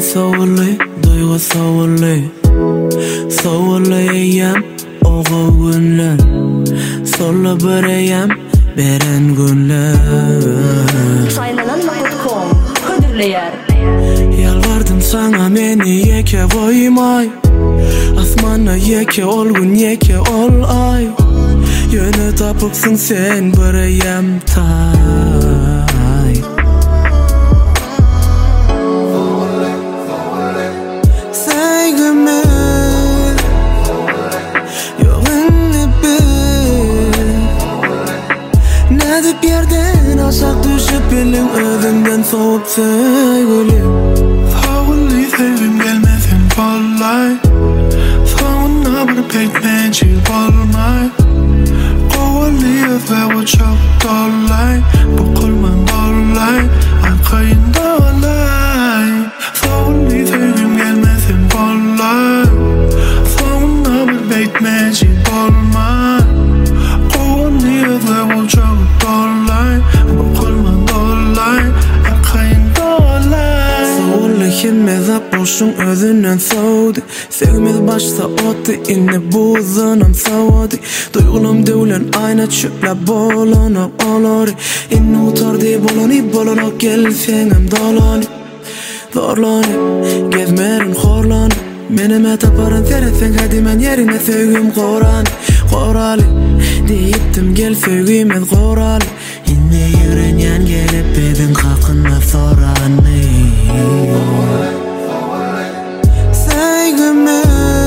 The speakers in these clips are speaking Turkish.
savurly, duygu savurly. Savurlayam oğu günler, solla bereyem beren günler. Saylananma.com Hödürleyer. Yalvardım sana meni yeke koymay, asmana yeke ol gün yeke ol ay. Yönü tapıksın sen bereyem tay. Saygımı yolunu bil, nedip yerden aşak düşüp bilim, özünden soğup sevgilim. Savurly sevgim gelmesin vallahi, savunna bir pekmeci olmay. Kovalıyız ve o çok dolay, bu kulman dolay, arkayın dolay. Savurly sevgim gelmesin vallahi, savunna bir pekmeci olmay. Kovalıyız ve o çok dolay, bu kulman dolay, arkayın dolay. Savurly himmiz boşun özünden soğudu. Sevgimiz başta otu inni buzunum soğudu. Duygulum devlen ayna çöple bolana olori. İnni utardı bolani gelsenim dolani. Zorlani gezmerin horlani. Menime taparın seresen hadi men yerine sevgim korani. Korali deyiptim gel sevgimiz korali. İnni yürenyen gelip bizim hakkında sorani. Saygımı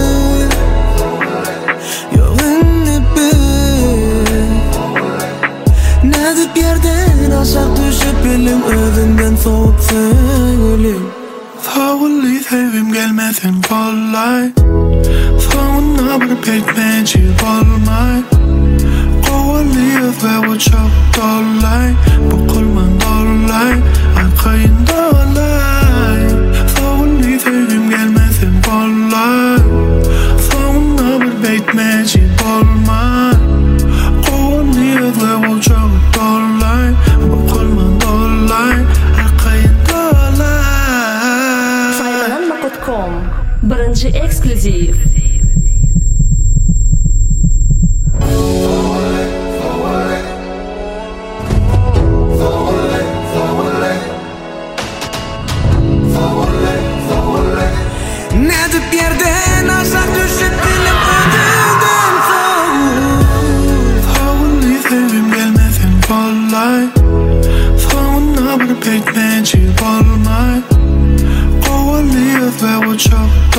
yolunu bil, nedip yerden aşak düşüp bilim, özünden soğup sevgilim. Savurly sevgim gelmesin vallahi, savunna bir pekmeci olmay. Kovalıyız ve o çok dolay, bu kulman dolay, arkayın dolay. Savurly sevgim gelmesin vallahi, savunna bir pekmeci olmay. Kovalıyız ve o çok dolay, bu kulman dolay, arkayın dolay. Saylananma.com Birinci ekskluziv. Nedip yerden aşak düşüp bilim, özünden soğup. Savurly sevgim gelmesin vallahi, savunna bir pekmeci olmay. Kovalıyız ve o çok